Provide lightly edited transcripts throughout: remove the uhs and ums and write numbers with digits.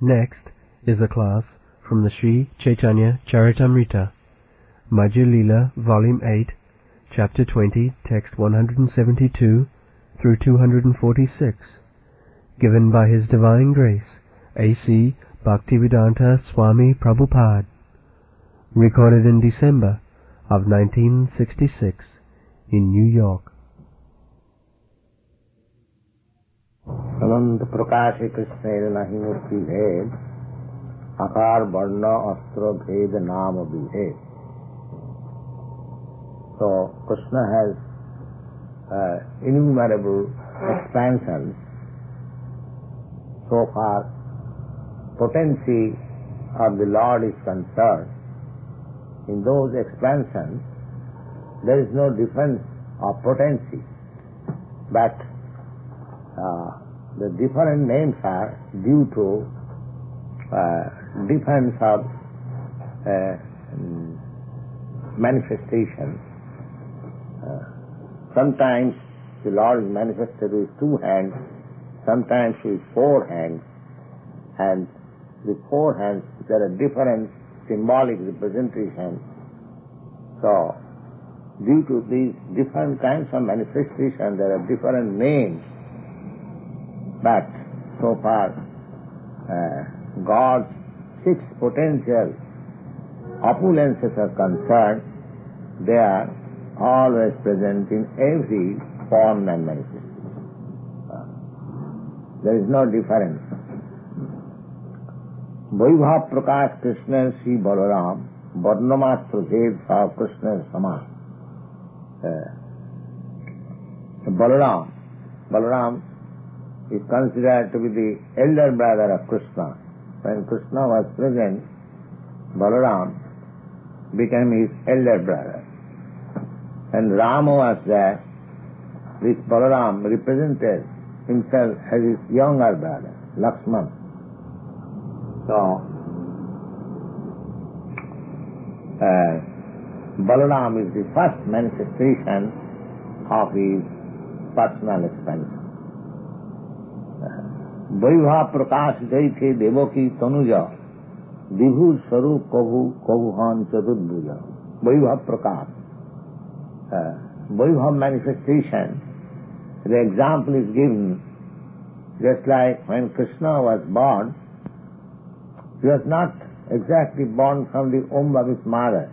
Next is a class from the Sri Chaitanya Charitamrita, Madhya Leela, Volume 8, Chapter 20, Text 172 through 246, given by His Divine Grace, A.C. Bhaktivedanta Swami Prabhupada, recorded in December of 1966 in New York. अनंत प्रकाश कृष्ण नहीं मूर्ति भेद आकार वर्ण अस्त्र भेद नाम विभेद. So Krishna has innumerable expansions. So far potency of the Lord is concerned, in those expansions there is no difference of potency, but the different names are due to difference of manifestation. Sometimes the Lord is manifested with 2 hands, sometimes with 4 hands, and with 4 hands there are different symbolic representations. So, due to these different kinds of manifestation, there are different names. But so far, God's 6 potential opulences are concerned, they are always present in every form and manifestation. There is no difference. Vaibhav Prakash Krishna Sri Balaram, Varnamatra Bhed Sav Krishna Saman. Balaram is considered to be the elder brother of Krishna. When Krishna was present, Balaram became his elder brother. When Rama was there, this Balaram represented himself as his younger brother, Lakshman. So, Balaram is the first manifestation of his personal expansion. वैभव प्रकाश गई थे देवो की तनुजा विभु स्वरूप कभु कभुहान चतुर्भुज. वैभव प्रकाश, वैभव manifestation, the example is given just like when Krishna was born, he was not exactly born from the womb of his mother.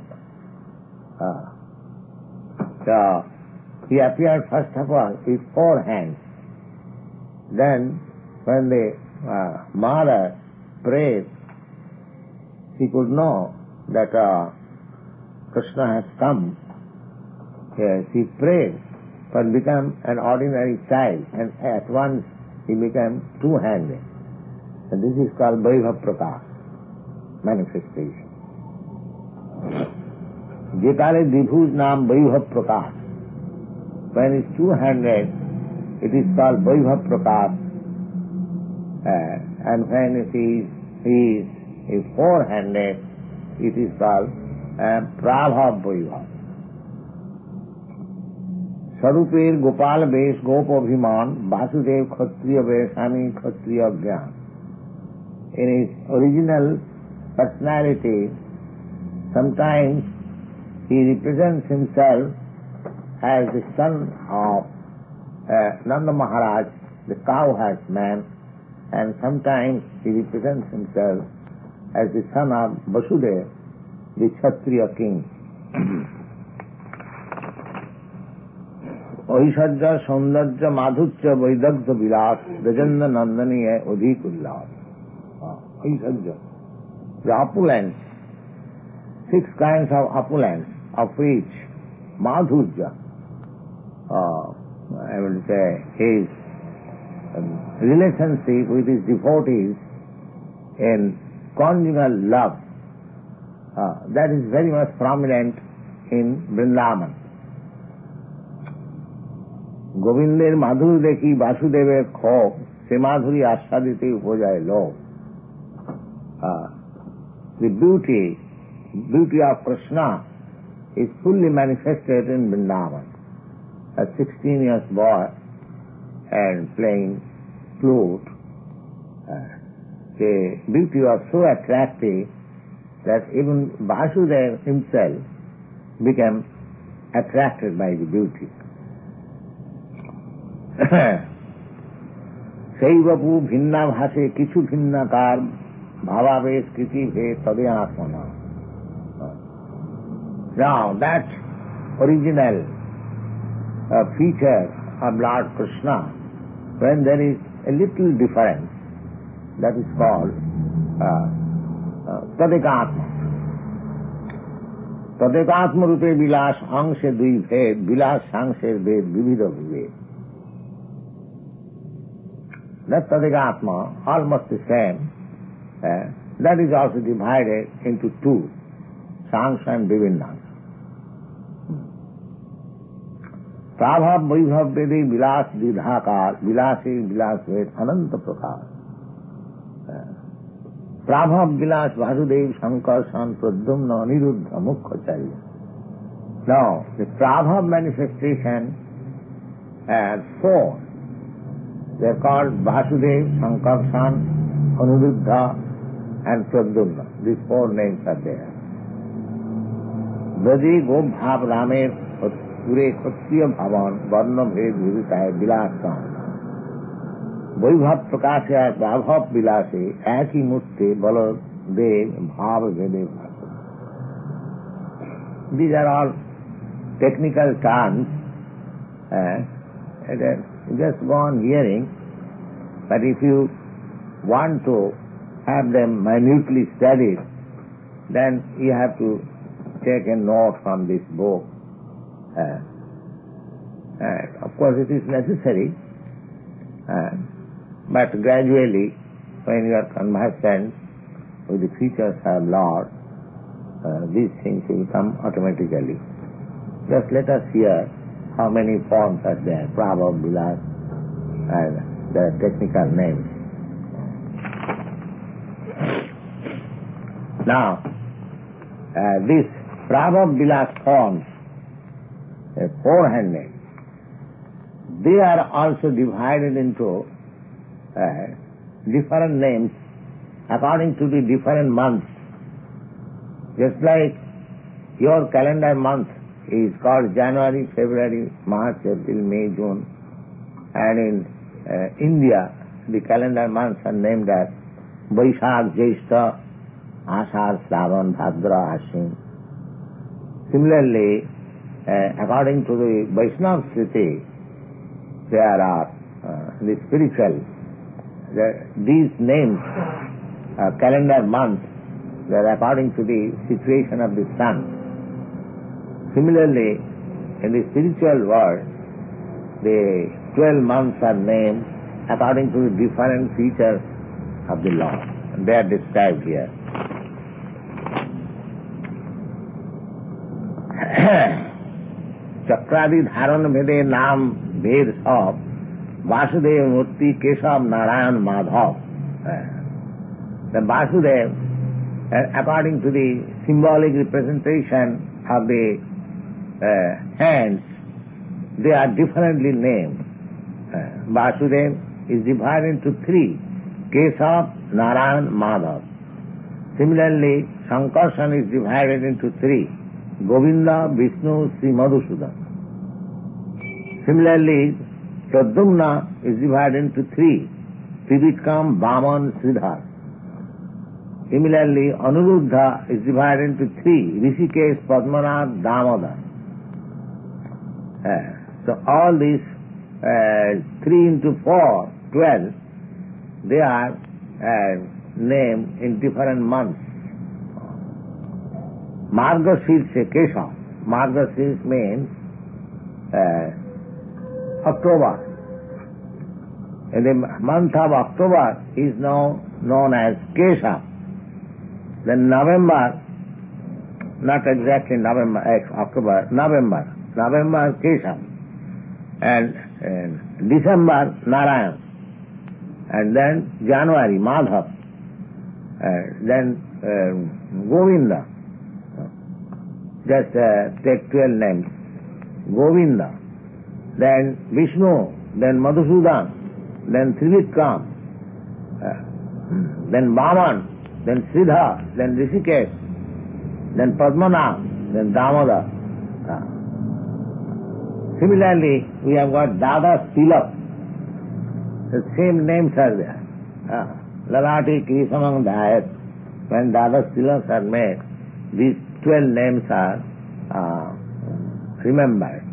So he appeared first of all with 4 hands. Then when the mother prayed, she could know that Krishna has come. She prayed but became an ordinary child, and at once he became 2-handed. And this is called Vaibhav Prakash manifestation. Jetale Dibhu's naam Vaibhav Prakash. When it's 2-handed, it is called Vaibhav Prakash. And when he is 4-handed, it is called Prabhav Vaibhav. Sarupir Gopal Vesh Gopabhiman Vasudev Kshatriya Vesami Kshatriya Gyan. In his original personality, sometimes he represents himself as the son of Nanda Maharaj, the cowherd man, and sometimes he represents himself as the son of Vasudeva, the Kshatriya king. Aishadya, Saundarya, Madhurya, Vaidagdha, Vilas, Rajanda, Nandani hai Adhik Ullas. Aishadya, the opulence, 6 kinds of opulence, of which Madhurya, I would say, his relationship with his devotees in conjugal love, that is very much prominent in Vrindavan. গোবিন্দের মাধুর দেখি বাসুদেবের ক্ষোভ সে মাধুরী আস্বাদিতে উপজায় লোভ. The beauty of Krishna is fully manifested in Vrindavan. A 16 years boy and playing flute, the beauty was so attractive that even Vasudeva himself became attracted by the beauty. সেই বপু ভিন্না ভাষে কিছু ভিন্নাকার ভাবাবেশ কৃতি ভেদ তদে আত্মনা. Now that original feature of Lord Krishna, when there is a little difference, that is called tadekatma. Tadekatma rupe bilas angshe dui bhed, bilas angsher bhed vividha vived. That tadekatma, almost the same, that is also divided into two, sangs and vivinnas. Prabhav vaibhav vede vilas didhakar, vilase vilas ved ananta prakar. Prabhav vilas Vasudev Sankarsan Pradyumna Aniruddha Mukhyacharya. Now, the Prabhav manifestation has four. They are called Vasudev, Sankarsan, Aniruddha and Pradyumna. These four names are there. Bradi Gop Bhav Ramer पूरे क्षत्रिय भवन वर्ण भेद विदिता है विलास का वैभव प्रकाश है वैभव विलासे एक ही मूर्ति बल देव भाव भेदे भाष. These are all technical terms. Just go on hearing, but if you want to have them minutely studied, then you have to take a note from this book. Of course it is necessary, but gradually when you are conversant with the features of Lord, these things will come automatically. Just let us hear how many forms are there, Prabhav, Vilas, and the technical names. Now, this Prabhav, Vilas forms, four-handed, they are also divided into different names according to the different months. Just like your calendar month is called January, February, March, April, May, June, and in India the calendar months are named as Vaishakh, Jyeshtha, Ashadh, Shravan, Bhadra, Ashwin. Similarly, according to the Vaishnava Smriti, there are the spiritual, these names, calendar months, they are according to the situation of the sun. Similarly, in the spiritual world, the 12 months are named according to the different features of the Lord. And they are described here. चक्रादि धारण भेदे नाम भेद सब वासुदेव मूर्ति Keshav Narayan Madhav. The Vasudev, according to the symbolic representation of the hands, they are differently named. Vasudev is divided into three, Keshav, Narayan, Madhav. Similarly, Sankarsan is divided into three, Govinda, Vishnu, Sri Madhusudan. Similarly, Pradyumna is divided into three, Trivikram, Vaman, Sridhar. Similarly, Anuruddha is divided into three, Rishikesh, Padmanath, Damodar. So all these 3 into 4, 12, they are named in different months. Margashirsha Keshav. Margashirsha means October. In the month of October is now known as Keshav. Then November, not exactly November, October, November Keshav. And December Narayan. And then January Madhav. Then Govinda. Just take 12 names. Govinda, then Vishnu, then Madhusudan, then Trivikram. then Vaman, then Siddha, then Rishikesh, then Padmanabh, then Damodar. Similarly, we have got Dada Tilak. The same names are there. Lalati Kesamang Dayat. When Dada Tilaks are made, these 12 names are remembered.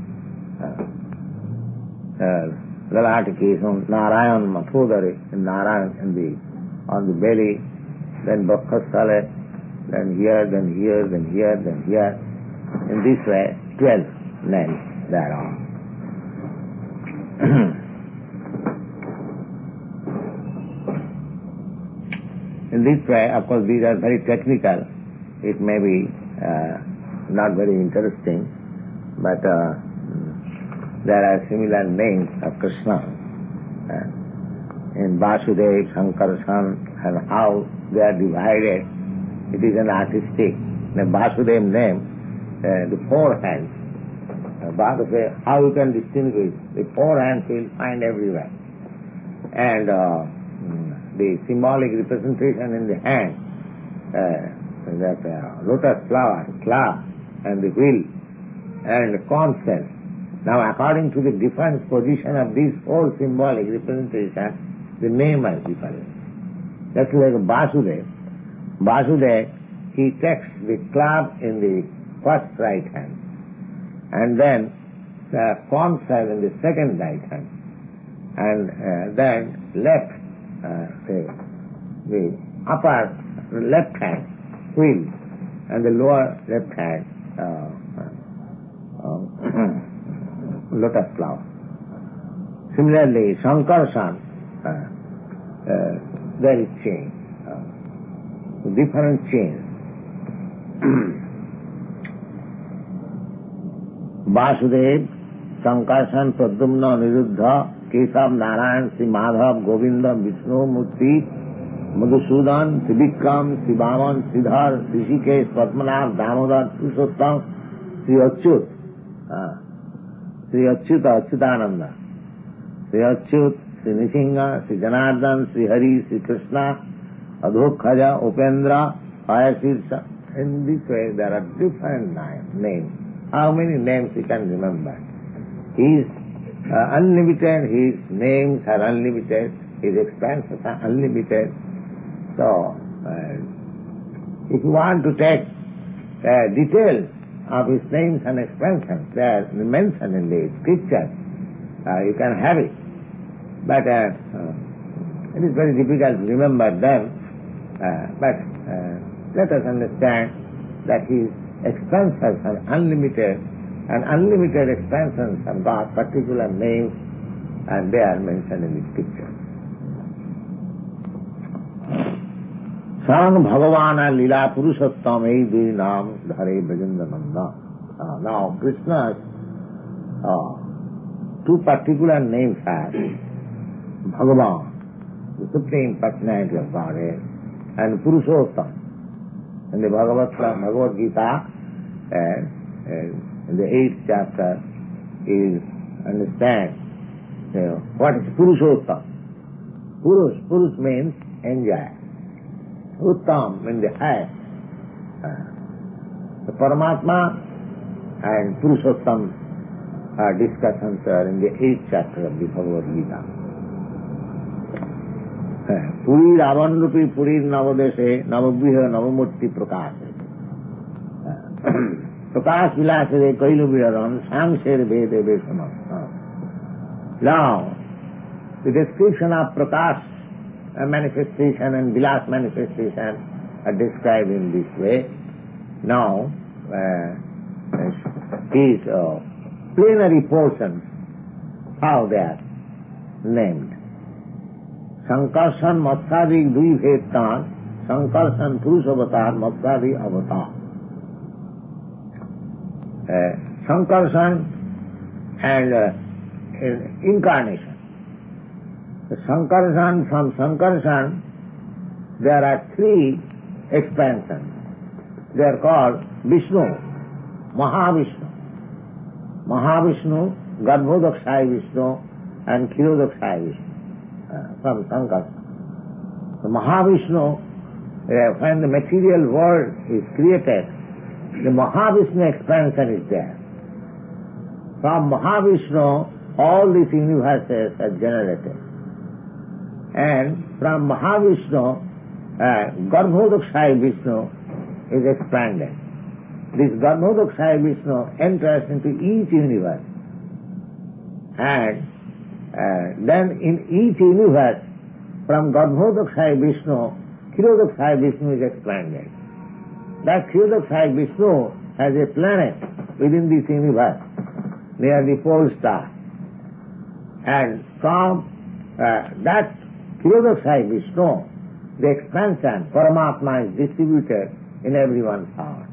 Lalati Kesam, Narayan Mathudari, Narayan on the belly, then Bakhasale, then here, then here, then here, then here. In this way, 12 names there are. In this way, of course, these are very technical. It may be not very interesting, but there are similar names of Krishna. In Vasudev, Sankarshan, and how they are divided, it is an artistic. The Vasudev name, the four hands. How you can distinguish? The four hands you will find everywhere. And the symbolic representation in the hand, that lotus flower, claw, and the wheel, and the corn cell. Now, according to the different position of these four symbolic representations, the name is different. Just like Vasudev. Vasudev, he takes the club in the first right hand, and then the corn cell in the second right hand, and then left, the upper left hand wheel, and the lower left hand lotus flower. Similarly, Sankarshan, there is chain, different chains. Vasudev, Sankarshan, Pradyumna, Niruddha, Keshav, Narayan, Sri Madhav, Govinda, Vishnu, Murti, Madhusudan, Trivikram, Sivaman, Siddhar, Rishikesh, Padmanabh, Damodar, Purushottam, Sri Achyut, Sri Achyuta, Achyutananda, Sri Achyut, Sri Nishinga, Sri Janardhan, Sri Hari, Sri Krishna, Adhokhaja, Upendra, Ayasirsa. In this way there are different names. How many names you can remember? He is unlimited, his names are unlimited, his expanses are unlimited. So, if you want to take details of his names and expansions, they are mentioned in the scriptures. You can have it. But it is very difficult to remember them. But let us understand that his expansions are unlimited, and unlimited expansions have got particular names, and they are mentioned in the scripture. Sarang Bhagavana Lila Purushottam Eidui Nam Dhare Brajendananda. Now Krishna's two particular names are Bhagavan, the Supreme Personality of Godhead, and Purushottam. In the Bhagavad Gita, in the 8th chapter, is understand what is Purushottam. Purush means enjoy. Uttam means the highest. The Paramatma and Purushottam discussions are in the 8th chapter of the Bhagavad Gita. Puri Ravanrupi Puri Navadeshe Navagriha Navamurti Prakash. Prakash Vilasade Kailu Viharam Samsher Vede Vesanam. Now, the description of Prakash manifestation and Vilas manifestation are described in this way. Now, these plenary portions, how they are named. Sankarshan Matsadik Dui Bhetan, Sankarshan Purush Avatar, Matsadik Avatar. Sankarshan and incarnation. The Sankarshan, from Sankarshan, there are three expansions. They are called Vishnu, Mahavishnu. Mahavishnu, Garbhodakshaya Vishnu, and Kshirodakshaya Vishnu. From Sankarshan. The Mahavishnu, when the material world is created, the Mahavishnu expansion is there. From Mahavishnu, all these universes are generated. And from Mahavishnu, Garbhodakshaya Vishnu is expanded. This Garbhodakshaya Vishnu enters into each universe. And then in each universe, from Garbhodakshaya Vishnu, Kshirodakshaya Vishnu is expanded. That Kshirodakshaya Vishnu has a planet within this universe, near the pole star. And from that Kshirodakshaya Vishnu, the expansion, Paramatma is distributed in everyone's heart.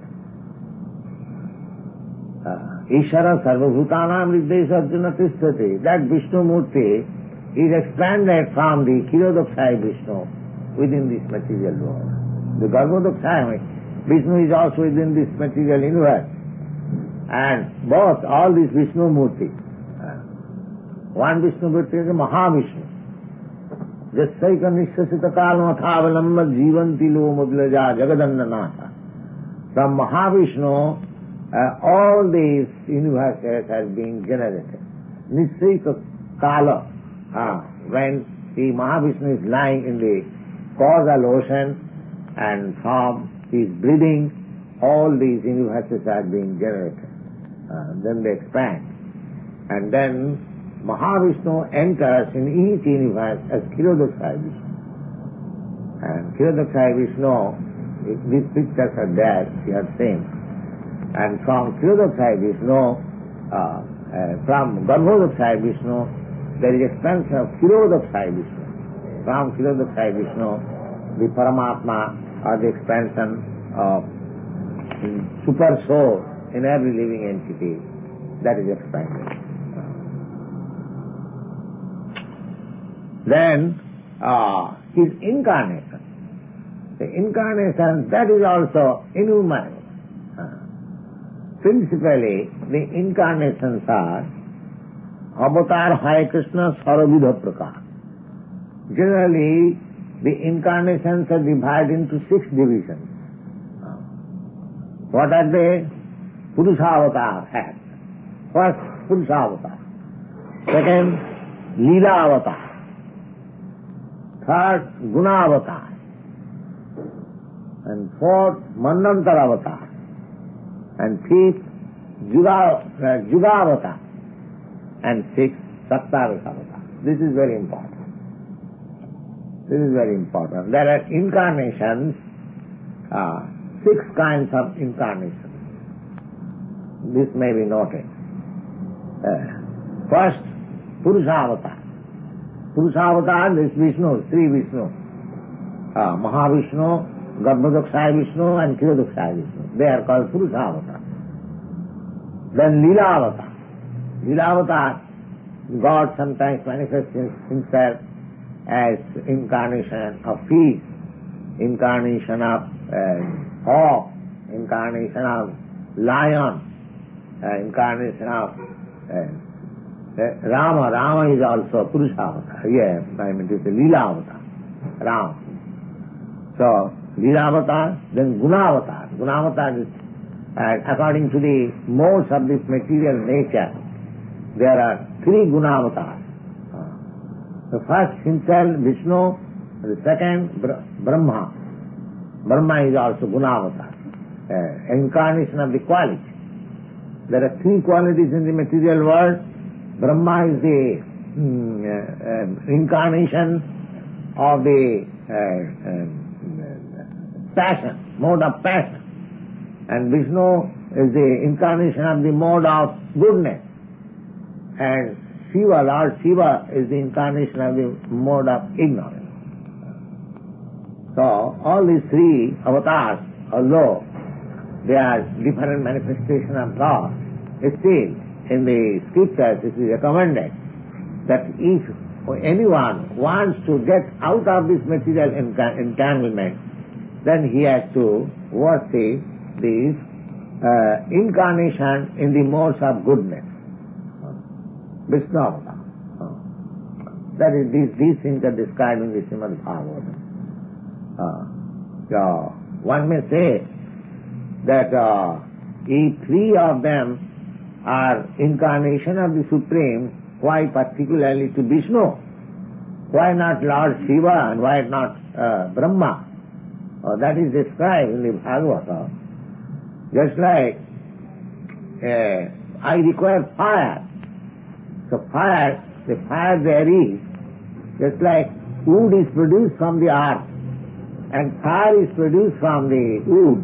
Ishara Sarvabhutanam Riddhesh Arjuna Tisthati. That Vishnu Murti is expanded from the Kshirodakshaya Vishnu within this material world. The Garbhodakshaya Vishnu is also within this material universe. And both, all these Vishnu Murti. One Vishnu Murti is a Mahavishnu. Jasaika Nishasita Kalmathavalamba Jivanti Lomablaja Jagadannanatha. From Mahavishnu, all these universes are being generated. Nisrika Kala, when the Mahavishnu is lying in the causal ocean and from his breathing, all these universes are being generated. Then they expand. And then Mahavishnu enters in each universe as Kshirodakshaya Vishnu. And Kshirodakshaya Vishnu, these pictures are there, you have seen. And from Kshirodakshaya Vishnu, from Garbhodakshaya Vishnu, there is expansion of Kshirodakshaya Vishnu. From Kshirodakshaya Vishnu, the Paramatma, or the expansion of super soul in every living entity, that is expanded. Then, his incarnation. The incarnation, that is also innumerable. Principally, the incarnations are Avatar Hare Krishna Sarvavidha Prakar. Generally, the incarnations are divided into 6 divisions. What are they? Purusha-avatar has. First, Purusha-avatar. Second, Leela-avatar. Third, Guna-avatar. And fourth, Manvantara-avatar. And fifth, Juga-avatar. And sixth, Sattavika-avatar. This is very important. This is very important. There are incarnations, 6 kinds of incarnations. This may be noted. First, Purusha-avatar. Purusha-avatar is Vishnu, 3 Vishnu. Mahavishnu, Garbhodakshaya Vishnu and Kshirodakshaya Vishnu. They are called Purusha-avatar. Then Leela-avatar. Leela-avatar, God sometimes manifests himself as incarnation of fish, incarnation of hawk, incarnation of lion, incarnation of Rama. Rama is also Purusha-avatar. Yeah, I mean to say Leela-avatar. Rama. So, Leela-avatar, then Guna-avatar. Guna-avatar is, according to the modes of this material nature, there are 3 Guna-avatars. The first himself, Vishnu, the second, Brahma. Brahma is also Guna-avatar, incarnation of the quality. There are 3 qualities in the material world. Brahma is the incarnation of the passion, mode of passion. And Vishnu is the incarnation of the mode of goodness. And Shiva, Lord Shiva, is the incarnation of the mode of ignorance. So, all these 3 avatars, although they are different manifestations of God, still in the scriptures it is recommended that if anyone wants to get out of this material entanglement, then he has to worship this incarnation in the modes of goodness. Vishnu. That is, these things are described in the Srimad Bhagavatam. So one may say that if three of them are incarnation of the Supreme, why particularly to Vishnu? Why not Lord Shiva and why not Brahma? That is described in the Bhagavata. Just like I require fire. So fire, the fire there is, just like wood is produced from the earth and fire is produced from the wood.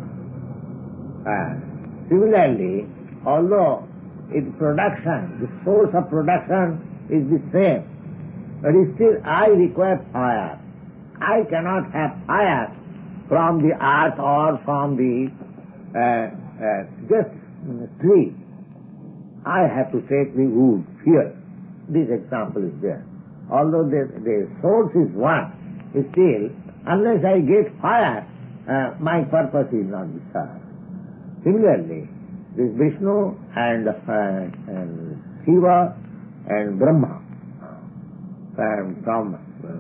Similarly, although its production, the source of production is the same, but still I require fire. I cannot have fire from the earth or from the just tree. I have to take the wood here. This example is there. Although the source is one, still, unless I get fire, my purpose is not served. Similarly, this Vishnu and Shiva and Brahma, from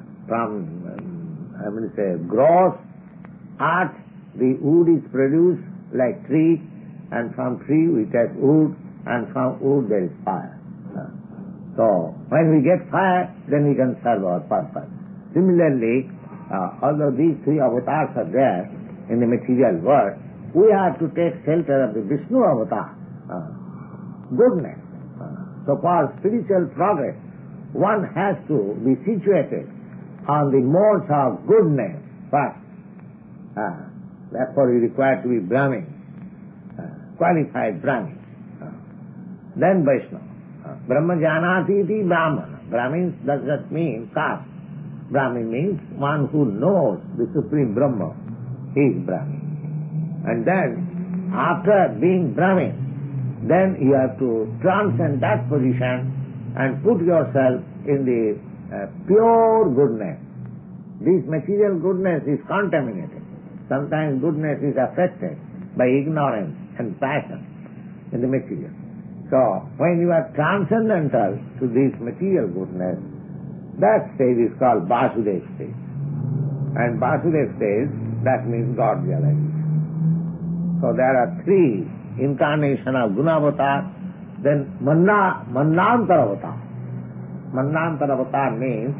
I will say gross earth, the wood is produced like tree, and from tree we take wood, and from wood there is fire. So when we get fire, then we can serve our purpose. Similarly, although these three avatars are there in the material world, we have to take shelter of the Vishnu avatar, goodness. So for spiritual progress, one has to be situated on the modes of goodness first. Therefore, we require to be Brahmin, qualified Brahmin. Then Vaishnava. Brahma janati iti Brahmana. Brahmin does not mean caste. Brahmin means one who knows the Supreme Brahma. He is Brahmin. And then, after being Brahmin, then you have to transcend that position and put yourself in the pure goodness. This material goodness is contaminated. Sometimes goodness is affected by ignorance and passion in the material. So, when you are transcendental to this material goodness, that stage is called Vasudev stage. And Vasudev stage, that means God realization. So there are three incarnations of Gunavatar, then Mannantara avatar. Mannantara avatar means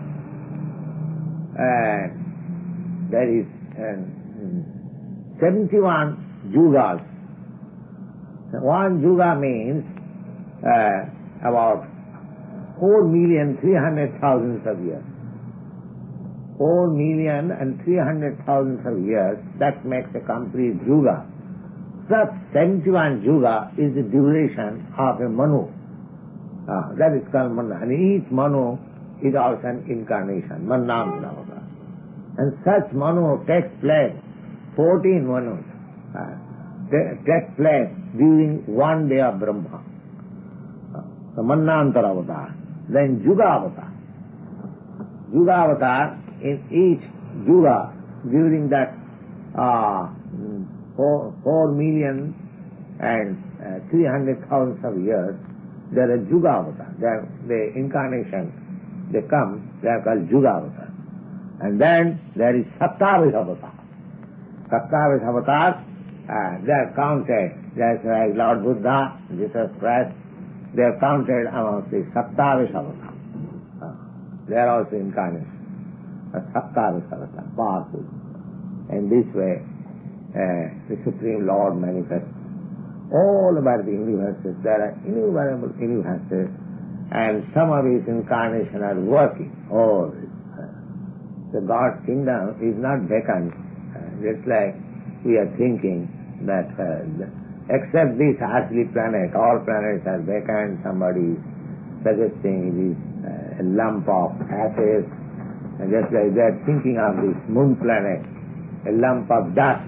there is 71 yugas. One yuga means about 4,300,000 of years. 4,300,000 of years, that makes a complete yuga. Such 71 yuga is the duration of a Manu. That is called Manu. And each Manu is also an incarnation, Mannantara. And such Manu takes place, 14 Manus, takes place during one day of Brahma. The Mannantara avatar. Then Yuga avatar. Yuga avatar, in each Yuga, during that 4,300,000 of years, there are Yuga avatar. The incarnation, they come, they are called Yuga avatar. And then there is Saptavish avatar. Saptavish avatar, they are counted, just like Lord Buddha, Jesus Christ, they are counted among the Saptavish avatar. They are also incarnate. Saptavish avatar, powerful. In this way, the Supreme Lord manifests all over the universes. There are innumerable universes, and some of his incarnations are working all this. The God's kingdom is not vacant. Just like we are thinking that except this earthly planet, all planets are vacant. Somebody is suggesting it is a lump of ashes. And just like they are thinking of this moon planet, a lump of dust.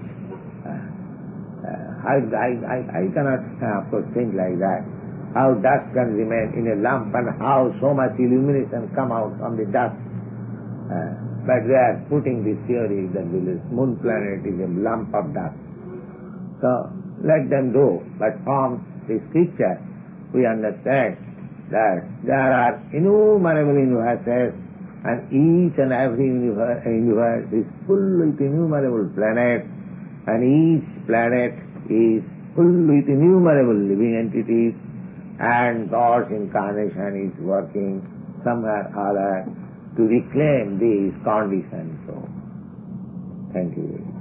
I cannot, of course, think like that. How dust can remain in a lump and how so much illumination come out from the dust. But they are putting this theory that this moon planet is a lump of dust. So let them do. But from the scripture we understand that there are innumerable universes And each and every universe is full with innumerable planets, and each planet is full with innumerable living entities, and God's incarnation is working somewhere or other to reclaim these conditions. So, thank you.